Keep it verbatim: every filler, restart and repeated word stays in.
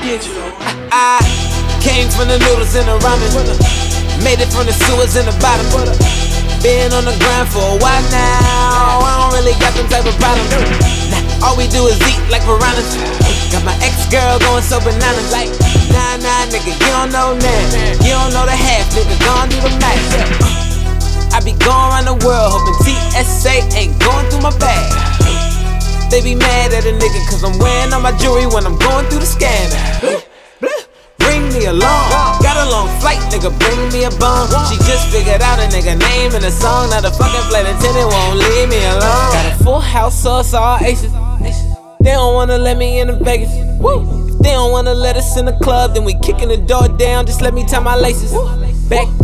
get you. I came from the noodles and the ramen, made it from the sewers and the bottom. Been on the grind for a while now, I don't really got them type of problems. Nah, all we do is eat like piranhas. Got my ex-girl going so bananas like, nah, nah, nigga, you don't know nothing. You don't know the half, nigga, gon' do the math. I be going around the world hoping T S A ain't going through my bag. They be mad at a nigga cause I'm wearing all my jewelry when I'm going through the scanner. Bring me along, got a long flight, nigga, bring me a bum. She just figured out a nigga name in a song. Now the fucking flight attendant won't leave me alone. Got a full house, so it's all aces. They don't wanna let me into Vegas. If they don't wanna let us in the club, then we kicking the door down, just let me tie my laces. Back